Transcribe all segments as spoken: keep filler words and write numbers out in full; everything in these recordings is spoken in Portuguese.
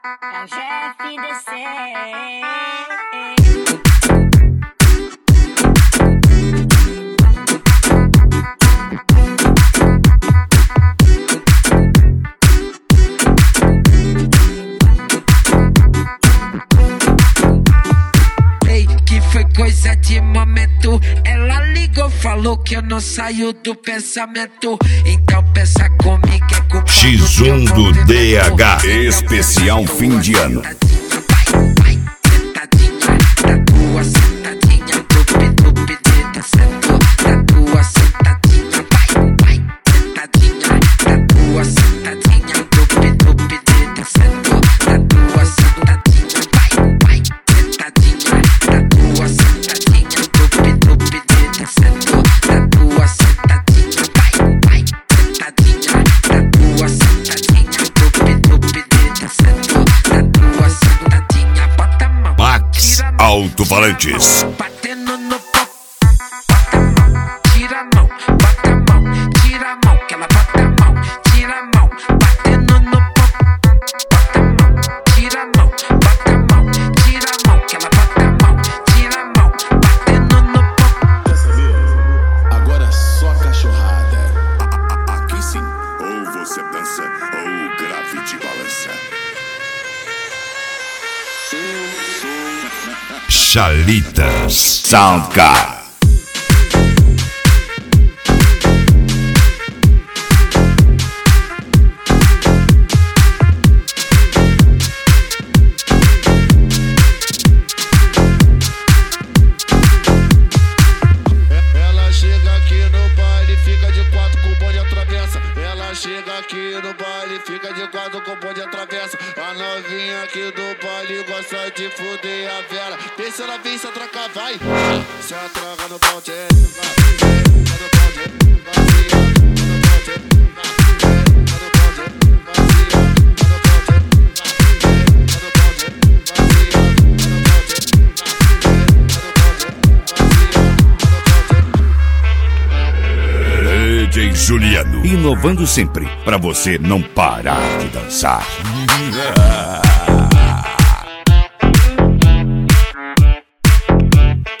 É o G F D C. Coisa de momento, ela ligou, falou que eu não saio do pensamento. Então pensa comigo, é culpa X um do D H, especial fim de ano. Alto-falantes. Batendo no pop, bota a mão, tira a mão, bota a mão, tira a mão, que ela bota a mão, tira a mão, batendo no pop, bota a mão, tira a mão, bota a mão, tira a mão, que ela bota a mão, tira a mão, batendo no pop. Quer saber? Agora é só cachorrada. Aqui sim, ou você dança, ou o grave te balança. Chalitas Soundcar. Ela chega aqui no baile, fica de quatro com o bonde atravessa. Ela chega aqui no baile, fica de quatro com o bonde atravessa. A novinha aqui do baile gosta de fuder a vela. Pensa na vez, se atracar, vai. Se atraca no bonde, D J Juliano, inovando sempre, pra você não parar de dançar.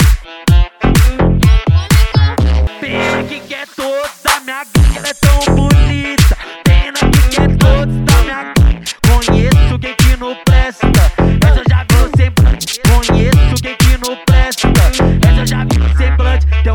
Pena que quer toda minha gangue, ela é tão bonita.